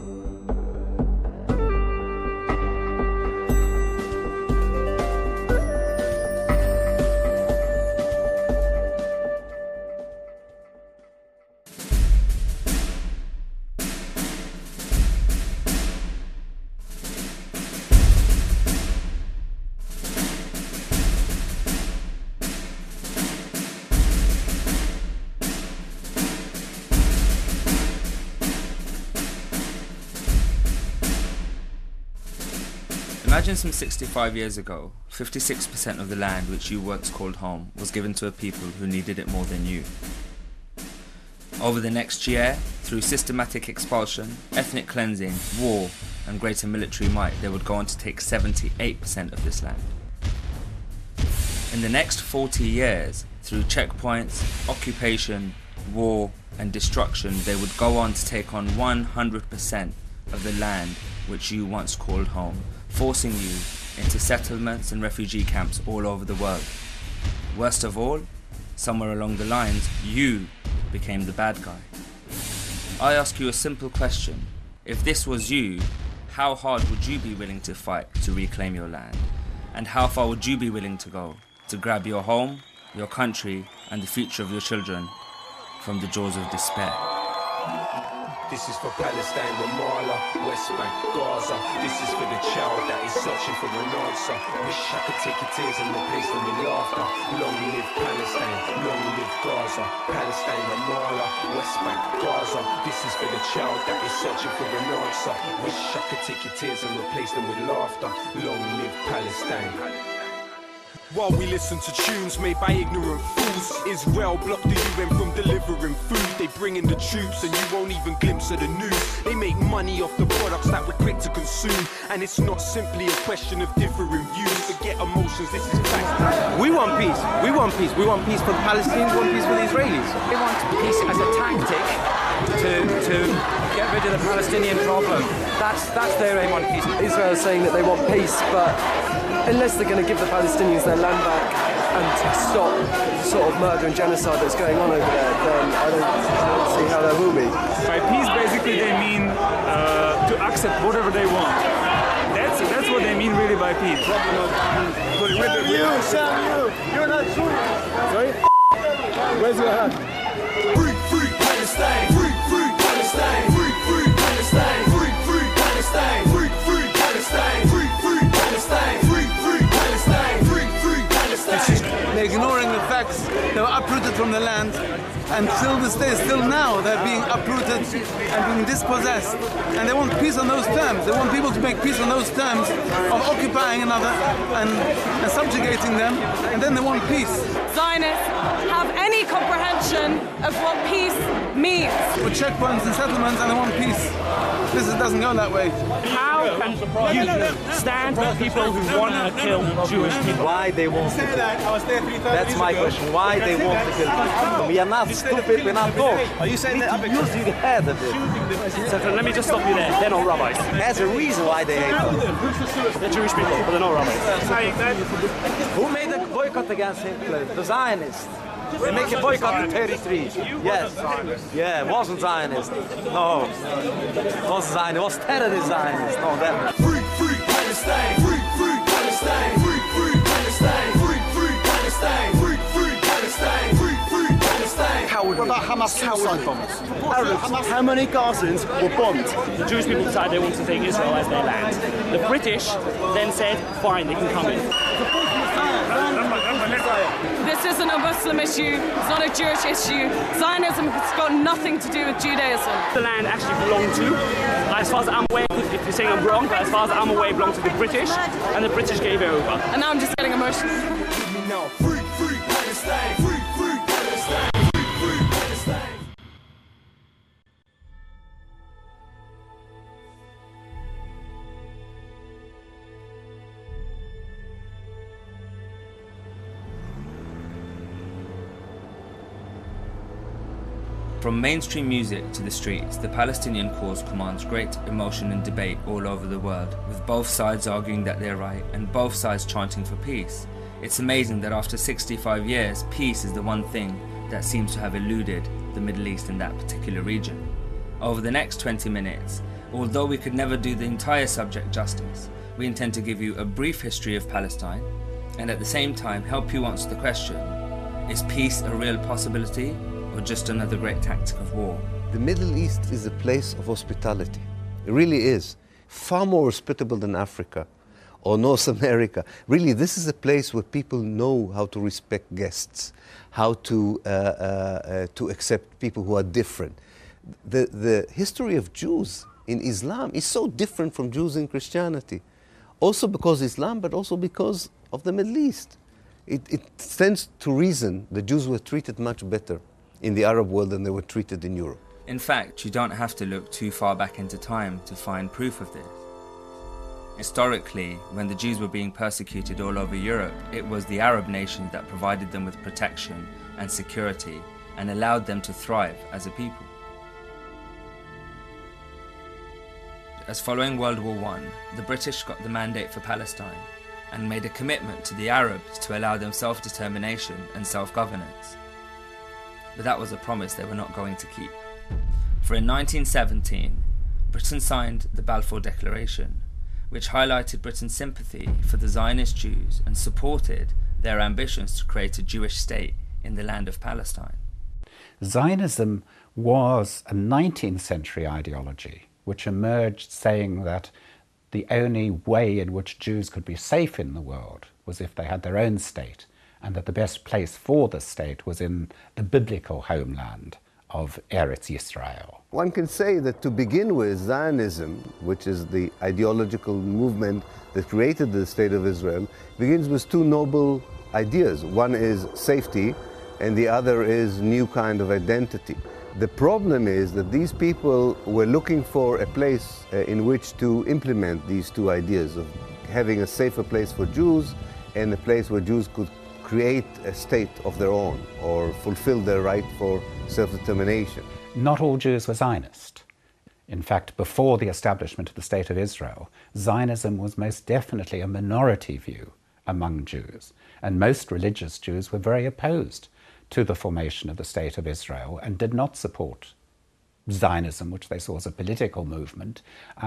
Imagine some 65 years ago, 56% of the land which you once called home was given to a people who needed it more than you. Over the next year, through systematic expulsion, ethnic cleansing, war and greater military might, they would go on to take 78% of this land. In the next 40 years, through checkpoints, occupation, war and destruction, they would go on to take on 100% of the land which you once called home, forcing you into settlements and refugee camps all over the world. Worst of all, somewhere along the lines, you became the bad guy. I ask you a simple question. If this was you, how hard would you be willing to fight to reclaim your land? And how far would you be willing to go to grab your home, your country, and the future of your children from the jaws of despair? This is for Palestine, Ramallah, West Bank, Gaza. This is for the child that is searching for an answer. Wish I could take your tears and replace them with laughter. Long live Palestine, long live Gaza. Palestine, Ramallah, West Bank, Gaza. This is for the child that is searching for an answer. Wish I could take your tears and replace them with laughter. Long live Palestine. While we listen to tunes made by ignorant fools, Israel blocked the UN from delivering food. They bring in the troops and you won't even glimpse of the news. They make money off the products that we're quick to consume. And it's not simply a question of differing views. Forget emotions, this is fact. We want peace. We want peace. We want peace for the Palestinians, we want peace for the Israelis. They want peace as a tactic to get rid of the Palestinian problem. That's their aim on peace. Israel is saying that they want peace, but unless they're going to give the Palestinians their land back and stop the sort of murder and genocide that's going on over there, then I don't see how there will be. By peace, basically, they mean to accept whatever they want. That's what they mean really by peace. You're not sure. Sorry? Where's your hand? Free Palestine! Free Palestine! Free Palestine! Free Palestine! Free Palestine! Free Palestine! Free Palestine! Free Palestine! They're ignoring the facts. They were uprooted from the land, and till this day, still now, they're being uprooted and being dispossessed. And they want peace on those terms. They want people to make peace on those terms of occupying another and subjugating them, and then they want peace. Zionists have any comprehension of what peace means. With checkpoints and settlements, and they want peace. This doesn't go that way. How can you stand with people who want to kill Jewish people? Why they want to kill? That's my question. Why they want to kill people? We are not stupid, we're not dogs. Are you saying that use your head a bit? So let me just stop you there. They're not rabbis. There's a reason why they hate them. They're Jewish people, but they're not rabbis. Who made a boycott against Hitler? The Zionists. They make a boycott in 33. Yes. Yeah, it wasn't Zionist. No. It wasn't Zionist. It was terrorist Zionist. No, that. Free Palestine! Free Palestine! Free Palestine! Free Palestine! Free Palestine! Free Palestine! What about Hamas suicide bombs? How many Gazans were bombed? The Jewish people decided they wanted to take Israel as their land. The British then said, fine, they can come in. This isn't a Muslim issue, it's not a Jewish issue. Zionism has got nothing to do with Judaism. The land actually belonged to, as far as I'm aware, if you're saying I'm wrong, but as far as I'm aware, it belonged to the British, and the British gave it over. And now I'm just getting emotional. Free Palestine! Free Palestine! Free Palestine! From mainstream music to the streets, the Palestinian cause commands great emotion and debate all over the world, with both sides arguing that they're right and both sides chanting for peace. It's amazing that after 65 years, peace is the one thing that seems to have eluded the Middle East in that particular region. Over the next 20 minutes, Although we could never do the entire subject justice, we intend to give you a brief history of Palestine and at the same time help you answer the question, is peace a real possibility or just another great tactic of war? The Middle East is a place of hospitality. It really is. Far more hospitable than Africa or North America. Really, this is a place where people know how to respect guests, how to accept people who are different. The history of Jews in Islam is so different from Jews in Christianity. Also because Islam, but also because of the Middle East. It stands to reason the Jews were treated much better in the Arab world than they were treated in Europe. In fact, you don't have to look too far back into time to find proof of this. Historically, when the Jews were being persecuted all over Europe, it was the Arab nations that provided them with protection and security and allowed them to thrive as a people. As following World War I, the British got the mandate for Palestine and made a commitment to the Arabs to allow them self-determination and self-governance. But that was a promise they were not going to keep. For in 1917, Britain signed the Balfour Declaration, which highlighted Britain's sympathy for the Zionist Jews and supported their ambitions to create a Jewish state in the land of Palestine. Zionism was a 19th century ideology which emerged saying that the only way in which Jews could be safe in the world was if they had their own state, and that the best place for the state was in the biblical homeland of Eretz Yisrael. One can say that to begin with, Zionism, which is the ideological movement that created the State of Israel, begins with two noble ideas. One is safety, and the other is new kind of identity. The problem is that these people were looking for a place in which to implement these two ideas of having a safer place for Jews and a place where Jews could create a state of their own or fulfill their right for self-determination. Not all Jews were Zionist. In fact, before the establishment of the State of Israel, Zionism was most definitely a minority view among Jews, and most religious Jews were very opposed to the formation of the State of Israel and did not support Zionism, which they saw as a political movement,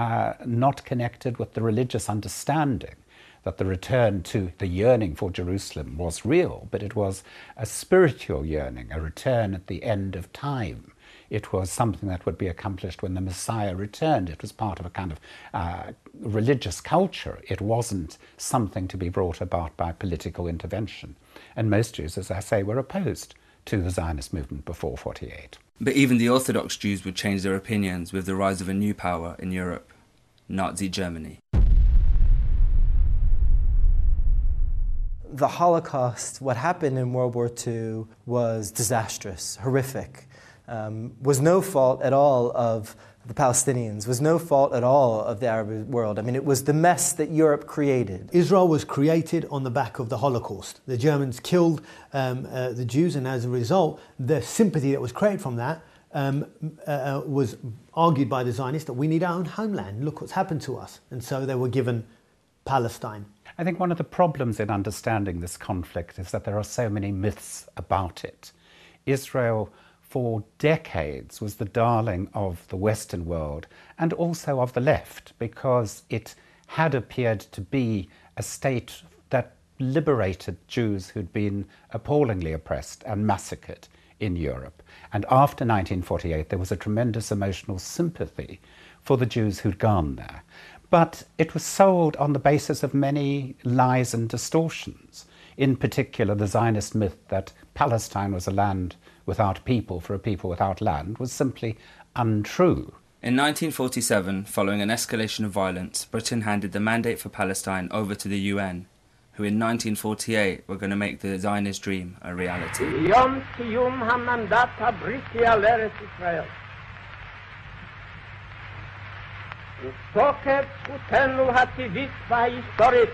not connected with the religious understanding that the return to the yearning for Jerusalem was real, but it was a spiritual yearning, a return at the end of time. It was something that would be accomplished when the Messiah returned. It was part of a kind of religious culture. It wasn't something to be brought about by political intervention. And most Jews, as I say, were opposed to the Zionist movement before 1948. But even the Orthodox Jews would change their opinions with the rise of a new power in Europe, Nazi Germany. The Holocaust, what happened in World War II, was disastrous, horrific. Was no fault at all of the Palestinians, was no fault at all of the Arab world. I mean, it was the mess that Europe created. Israel was created on the back of the Holocaust. The Germans killed the Jews, and as a result, the sympathy that was created from that was argued by the Zionists that we need our own homeland. Look what's happened to us. And so they were given Palestine. I think one of the problems in understanding this conflict is that there are so many myths about it. Israel, for decades, was the darling of the Western world and also of the left, because it had appeared to be a state that liberated Jews who'd been appallingly oppressed and massacred in Europe. And after 1948, there was a tremendous emotional sympathy for the Jews who'd gone there. But it was sold on the basis of many lies and distortions. In particular, the Zionist myth that Palestine was a land without people for a people without land was simply untrue. In 1947, following an escalation of violence, Britain handed the mandate for Palestine over to the UN, who in 1948 were going to make the Zionist dream a reality. Yom Kiyum HaMandat HaBriti Al Eretz Yisrael. מתוקף זכותנו הטבעית וההיסטורית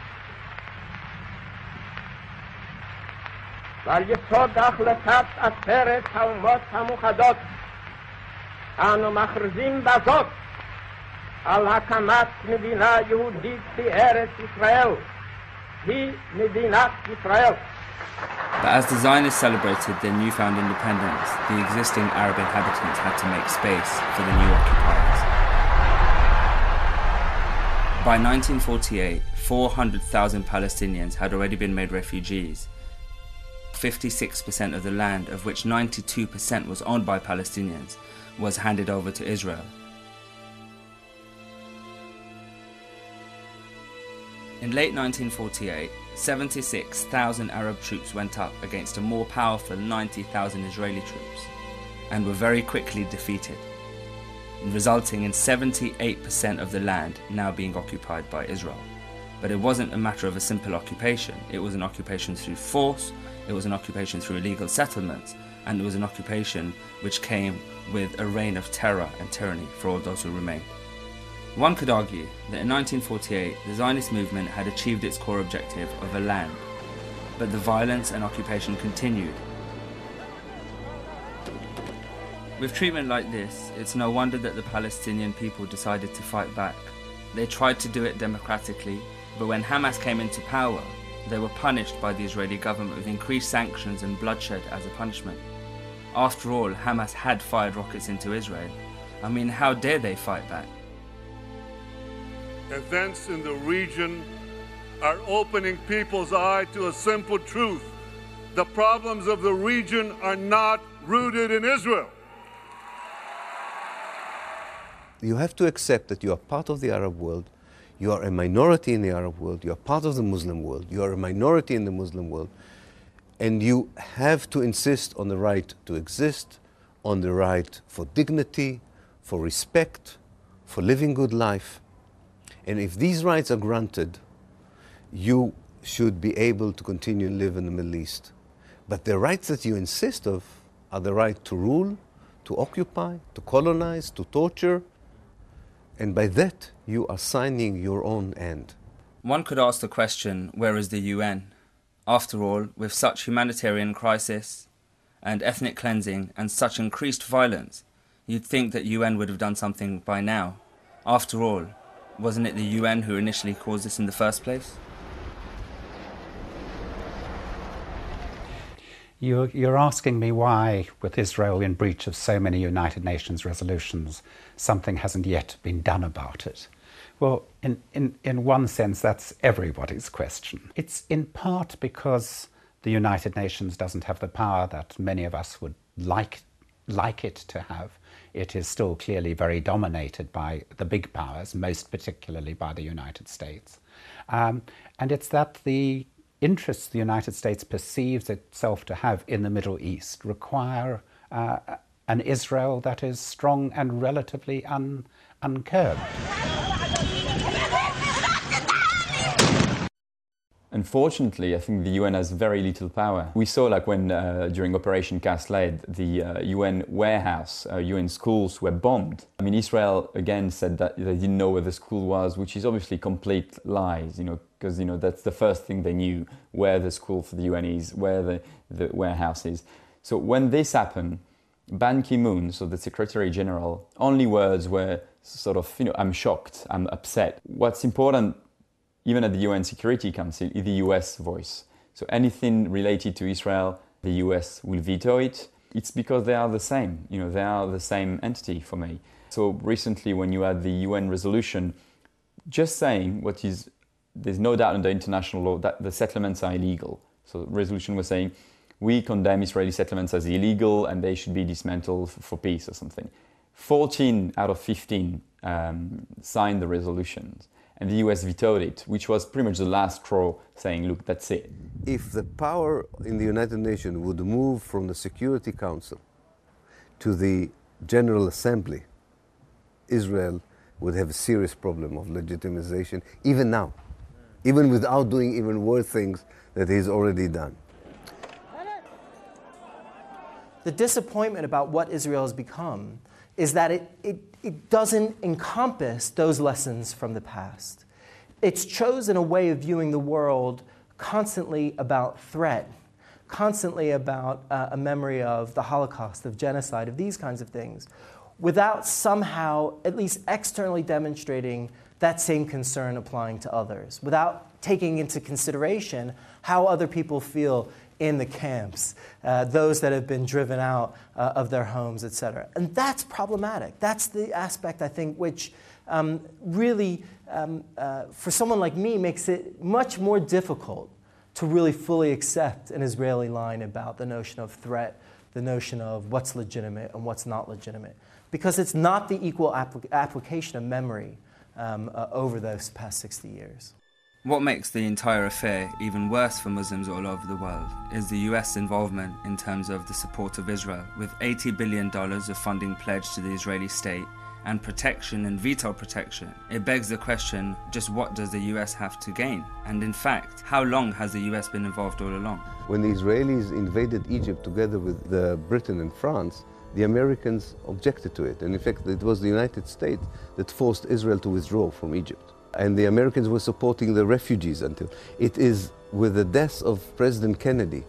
ועל יסוד החלטת עצרת האומות המאוחדות אנו מכריזים בזאת על הקמת מדינה יהודית בארץ ישראל, היא מדינת ישראל. But as the Zionists celebrated their newfound independence, the existing Arab inhabitants had to make space for the new occupiers. By 1948, 400,000 Palestinians had already been made refugees. 56% of the land, of which 92% was owned by Palestinians, was handed over to Israel. In late 1948, 76,000 Arab troops went up against a more powerful 90,000 Israeli troops, and were very quickly defeated, resulting in 78% of the land now being occupied by Israel. But it wasn't a matter of a simple occupation. It was an occupation through force, it was an occupation through illegal settlements, and it was an occupation which came with a reign of terror and tyranny for all those who remained. One could argue that in 1948 the Zionist movement had achieved its core objective of a land, but the violence and occupation continued. With treatment like this, it's no wonder that the Palestinian people decided to fight back. They tried to do it democratically, but when Hamas came into power, they were punished by the Israeli government with increased sanctions and bloodshed as a punishment. After all, Hamas had fired rockets into Israel. I mean, how dare they fight back? Events in the region are opening people's eye to a simple truth. The problems of the region are not rooted in Israel. You have to accept that you are part of the Arab world, you are a minority in the Arab world, you are part of the Muslim world, you are a minority in the Muslim world, and you have to insist on the right to exist, on the right for dignity, for respect, for living good life. And if these rights are granted, you should be able to continue to live in the Middle East. But the rights that you insist of are the right to rule, to occupy, to colonize, to torture, and by that you are signing your own end. One could ask the question, where is the UN? After all, with such humanitarian crisis and ethnic cleansing and such increased violence, you'd think that UN would have done something by now. After all, wasn't it the UN who initially caused this in the first place? You're asking me why, with Israel in breach of so many United Nations resolutions, something hasn't yet been done about it. Well, in one sense, that's everybody's question. It's in part because the United Nations doesn't have the power that many of us would like it to have. It is still clearly very dominated by the big powers, most particularly by the United States. And it's that the interests the United States perceives itself to have in the Middle East require an Israel that is strong and relatively uncurbed. Unfortunately, I think the UN has very little power. We saw, like, when during Operation Cast Lead, the UN warehouse, UN schools were bombed. I mean, Israel again said that they didn't know where the school was, which is obviously complete lies, because that's the first thing they knew, where the school for the UN is, where the warehouse is. So when this happened, Ban Ki-moon, so the Secretary General, only words were sort of, I'm shocked, I'm upset. What's important, even at the UN Security Council, is the US voice. So anything related to Israel, the US will veto it. It's because they are the same, they are the same entity for me. So recently when you had the UN resolution, just saying there's no doubt under international law that the settlements are illegal. So the resolution was saying, we condemn Israeli settlements as illegal and they should be dismantled for peace or something. 14 out of 15 signed the resolutions. And the US vetoed it, which was pretty much the last straw, saying, look, that's it. If the power in the United Nations would move from the Security Council to the General Assembly, Israel would have a serious problem of legitimization, even now, even without doing even worse things that he's already done. The disappointment about what Israel has become is that it doesn't encompass those lessons from the past. It's chosen a way of viewing the world constantly about threat, constantly about a memory of the Holocaust, of genocide, of these kinds of things, without somehow, at least externally demonstrating that same concern applying to others, without taking into consideration how other people feel in the camps, those that have been driven out of their homes, etc. And that's problematic. That's the aspect, I think, which really, for someone like me, makes it much more difficult to really fully accept an Israeli line about the notion of threat, the notion of what's legitimate and what's not legitimate, because it's not the equal application of memory over those past 60 years. What makes the entire affair even worse for Muslims all over the world is the US involvement in terms of the support of Israel, with $80 billion of funding pledged to the Israeli state and protection and veto protection. It begs the question, just what does the US have to gain? And in fact, how long has the US been involved all along? When the Israelis invaded Egypt together with Britain and France, the Americans objected to it. And in fact, it was the United States that forced Israel to withdraw from Egypt. And the Americans were supporting the refugees until. It is with the death of President Kennedy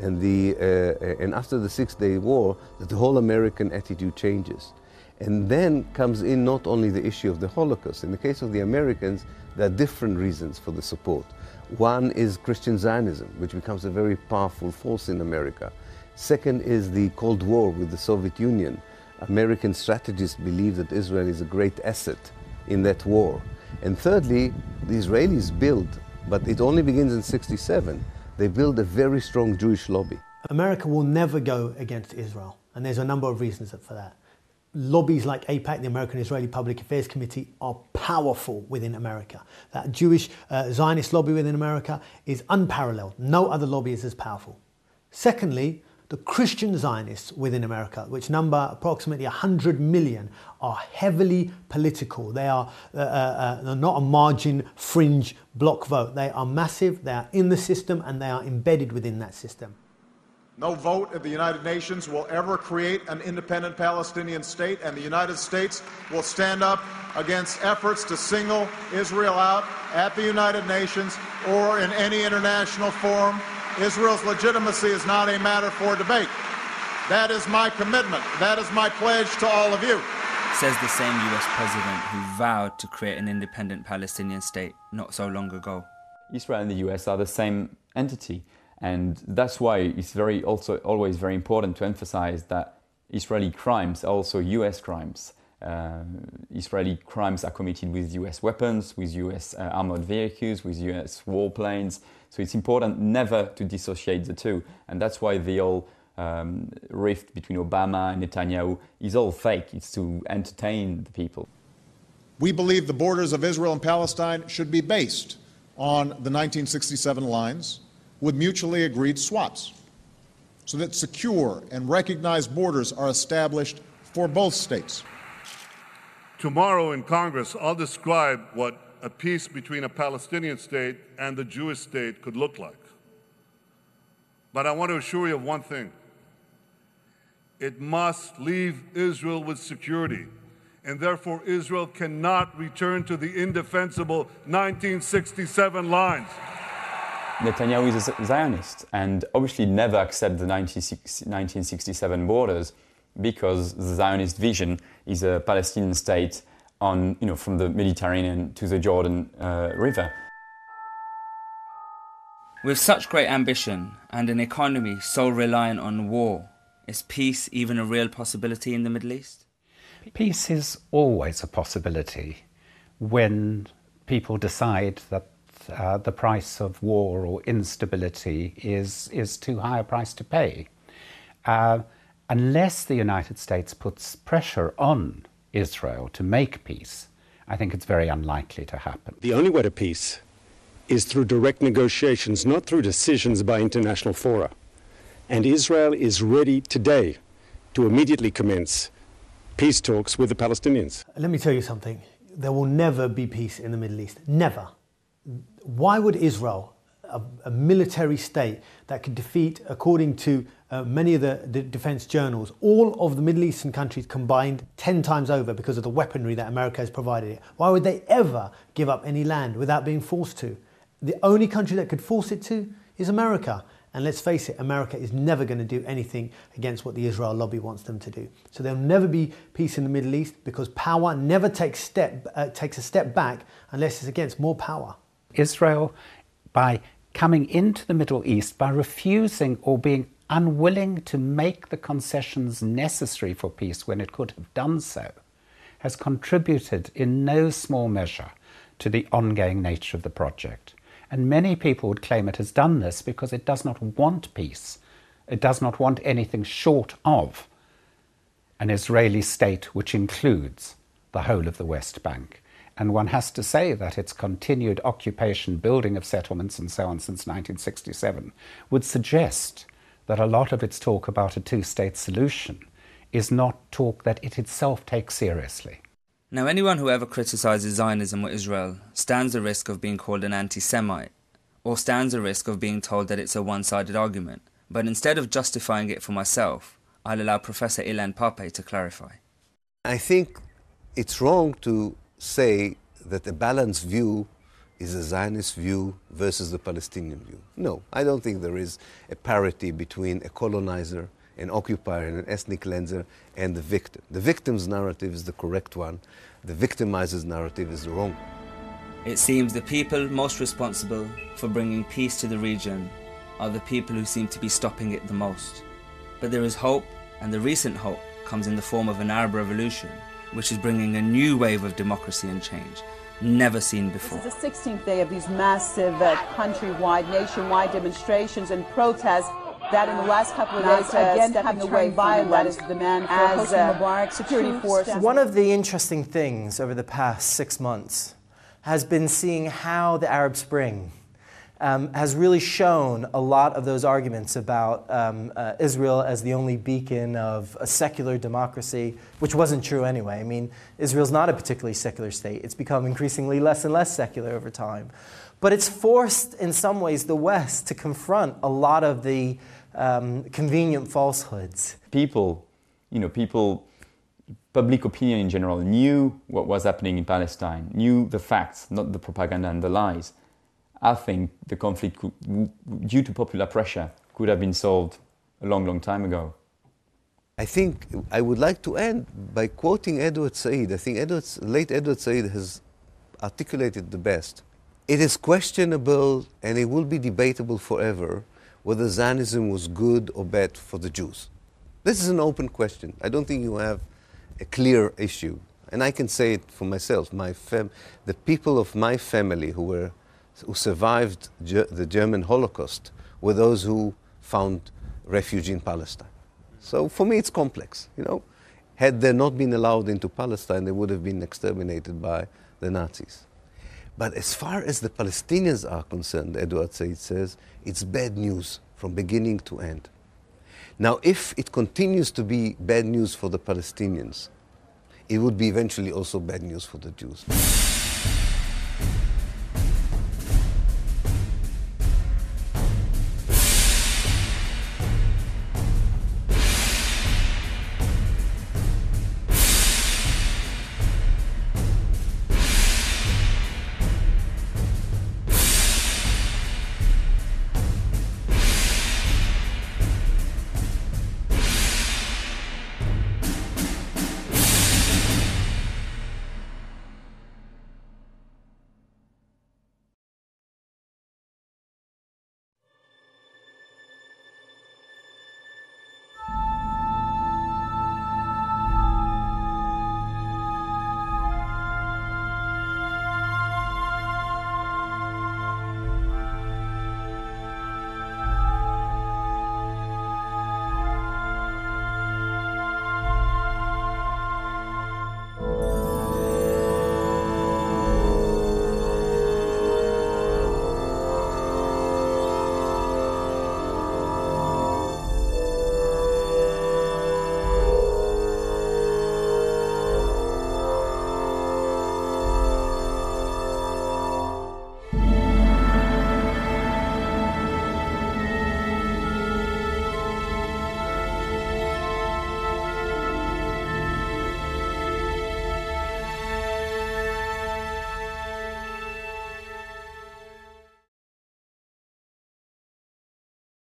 and after the Six-Day War that the whole American attitude changes. And then comes in not only the issue of the Holocaust. In the case of the Americans, there are different reasons for the support. One is Christian Zionism, which becomes a very powerful force in America. Second is the Cold War with the Soviet Union. American strategists believe that Israel is a great asset in that war. And thirdly, the Israelis build, but it only begins in '67, they build a very strong Jewish lobby. America will never go against Israel, and there's a number of reasons for that. Lobbies like AIPAC, the American Israeli Public Affairs Committee, are powerful within America. That Jewish Zionist lobby within America is unparalleled. No other lobby is as powerful. Secondly, the Christian Zionists within America, which number approximately 100 million, are heavily political. They are not a margin, fringe, block vote. They are massive, they are in the system, and they are embedded within that system. No vote at the United Nations will ever create an independent Palestinian state, and the United States will stand up against efforts to single Israel out at the United Nations or in any international forum. Israel's legitimacy is not a matter for debate. That is my commitment. That is my pledge to all of you. Says the same US president who vowed to create an independent Palestinian state not so long ago. Israel and the US are the same entity, and that's why it's always very important to emphasize that Israeli crimes are also US crimes. Israeli crimes are committed with US weapons, with US armored vehicles, with US warplanes. So it's important never to dissociate the two. And that's why the whole rift between Obama and Netanyahu is all fake. It's to entertain the people. We believe the borders of Israel and Palestine should be based on the 1967 lines with mutually agreed swaps, so that secure and recognized borders are established for both states. Tomorrow in Congress, I'll describe what a peace between a Palestinian state and the Jewish state could look like. But I want to assure you of one thing. It must leave Israel with security, and therefore Israel cannot return to the indefensible 1967 lines. Netanyahu is a Zionist and obviously never accept the 1967 borders, because the Zionist vision is a Palestinian state on, from the Mediterranean to the Jordan River. With such great ambition and an economy so reliant on war, is peace even a real possibility in the Middle East? Peace is always a possibility when people decide that the price of war or instability is too high a price to pay. Unless the United States puts pressure on Israel to make peace, I think it's very unlikely to happen. The only way to peace is through direct negotiations, not through decisions by international fora. And Israel is ready today to immediately commence peace talks with the Palestinians. Let me tell you something. There will never be peace in the Middle East. Never. Why would Israel, a military state that could defeat, according to many of the defense journals, all of the Middle Eastern countries combined 10 times over because of the weaponry that America has provided it, why would they ever give up any land without being forced to? The only country that could force it to is America. And let's face it, America is never going to do anything against what the Israel lobby wants them to do. So there'll never be peace in the Middle East, because power never takes a step back unless it's against more power. Israel, by coming into the Middle East, by refusing or being unwilling to make the concessions necessary for peace when it could have done so, has contributed in no small measure to the ongoing nature of the project. And many people would claim it has done this because it does not want peace. It does not want anything short of an Israeli state which includes the whole of the West Bank. And one has to say that its continued occupation, building of settlements and so on since 1967 would suggest that a lot of its talk about a two-state solution is not talk that it itself takes seriously. Now, anyone who ever criticises Zionism or Israel stands the risk of being called an anti-Semite, or stands the risk of being told that it's a one-sided argument. But instead of justifying it for myself, I'll allow Professor Ilan Pappé to clarify. I think it's wrong to say that a balanced view is a Zionist view versus the Palestinian view. No, I don't think there is a parity between a colonizer, an occupier, and an ethnic cleanser, and the victim. The victim's narrative is the correct one. The victimizer's narrative is the wrong one. It seems the people most responsible for bringing peace to the region are the people who seem to be stopping it the most. But there is hope, and the recent hope comes in the form of an Arab revolution, which is bringing a new wave of democracy and change, never seen before. This is the 16th day of these massive countrywide, nationwide demonstrations and protests that in the last couple of days again have turned violent. That is the demand for Hosni Mubarak security forces. One of the interesting things over the past 6 months has been seeing how the Arab Spring has really shown a lot of those arguments about Israel as the only beacon of a secular democracy, which wasn't true anyway. I mean, Israel's not a particularly secular state. It's become increasingly less and less secular over time. But it's forced, in some ways, the West to confront a lot of the convenient falsehoods. People, public opinion in general, knew what was happening in Palestine, knew the facts, not the propaganda and the lies. I think the conflict, due to popular pressure, could have been solved a long, long time ago. I think I would like to end by quoting Edward Said. I think late Edward Said has articulated the best. It is questionable, and it will be debatable forever, whether Zionism was good or bad for the Jews. This is an open question. I don't think you have a clear issue. And I can say it for myself. The people of my family who survived the German Holocaust were those who found refuge in Palestine. So for me it's complex. Had they not been allowed into Palestine, they would have been exterminated by the Nazis. But as far as the Palestinians are concerned, Edward Said says, it's bad news from beginning to end. Now, if it continues to be bad news for the Palestinians, it would be eventually also bad news for the Jews.